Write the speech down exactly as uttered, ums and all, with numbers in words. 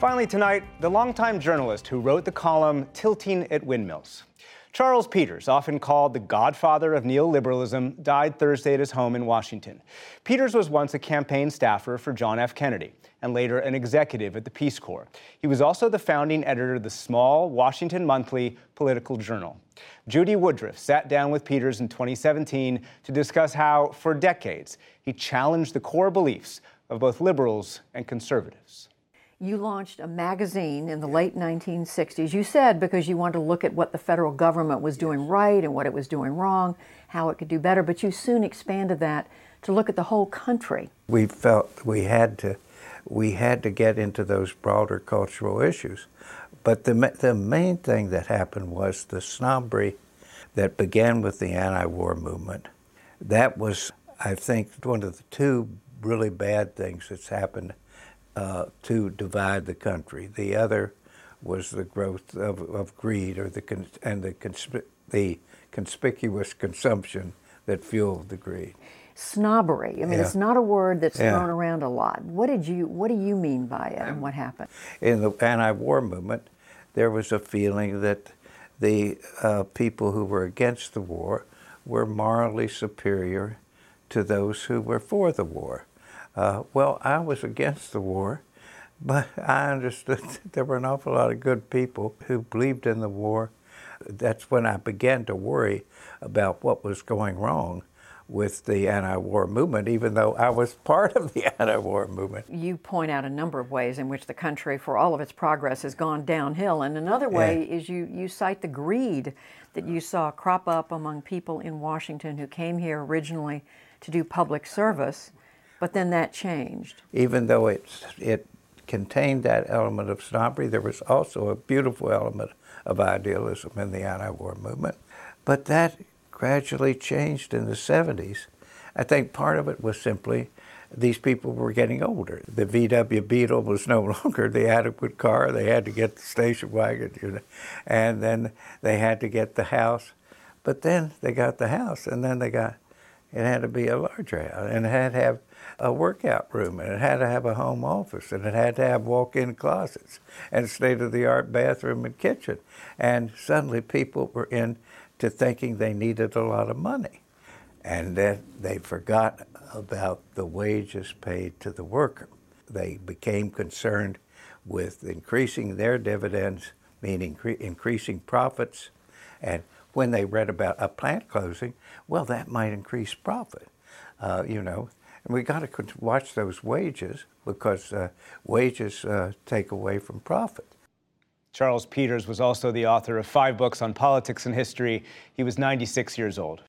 Finally tonight, the longtime journalist who wrote the column Tilting at Windmills. Charles Peters, often called the godfather of neoliberalism, died Thursday at his home in Washington. Peters was once a campaign staffer for John F. Kennedy and later an executive at the Peace Corps. He was also the founding editor of the small Washington Monthly Political Journal. Judy Woodruff sat down with Peters in twenty seventeen to discuss how, for decades, he challenged the core beliefs of both liberals and conservatives. You launched a magazine in the late nineteen sixties. You said because you wanted to look at what the federal government was doing right and what it was doing wrong, how it could do better, but you soon expanded that to look at the whole country. We felt we had to, we had to get into those broader cultural issues. But the, the main thing that happened was the snobbery that began with the anti-war movement. That was, I think, one of the two really bad things that's happened Uh, to divide the country. The other was the growth of, of greed or the con- and the, consp- the conspicuous consumption that fueled the greed. Snobbery. I mean, Yeah. it's not a word that's Yeah. thrown around a lot. What did you? What do you mean by it, and what happened? In the anti-war movement, there was a feeling that the uh, people who were against the war were morally superior to those who were for the war. Uh, well, I was against the war, but I understood that there were an awful lot of good people who believed in the war. That's when I began to worry about what was going wrong with the anti-war movement, even though I was part of the anti-war movement. You point out a number of ways in which the country, for all of its progress, has gone downhill. And another way Yeah. is you, you cite the greed that you saw crop up among people in Washington who came here originally to do public service. But then that changed. Even though it's, it contained that element of snobbery, there was also a beautiful element of idealism in the anti-war movement. But that gradually changed in the seventies. I think part of it was simply these people were getting older. The V W Beetle was no longer the adequate car. They had to get the station wagon, you know, and then they had to get the house. But then they got the house, and then they got, it had to be a larger house, and it had to have a workout room, and it had to have a home office, and it had to have walk-in closets, and state-of-the-art bathroom and kitchen. And suddenly people were into thinking they needed a lot of money. And then they forgot about the wages paid to the worker. They became concerned with increasing their dividends, meaning cre- increasing profits. And when they read about a plant closing, well, that might increase profit, uh, you know. And we got to watch those wages because uh, wages uh, take away from profit. Charles Peters was also the author of five books on politics and history. He was ninety-six years old.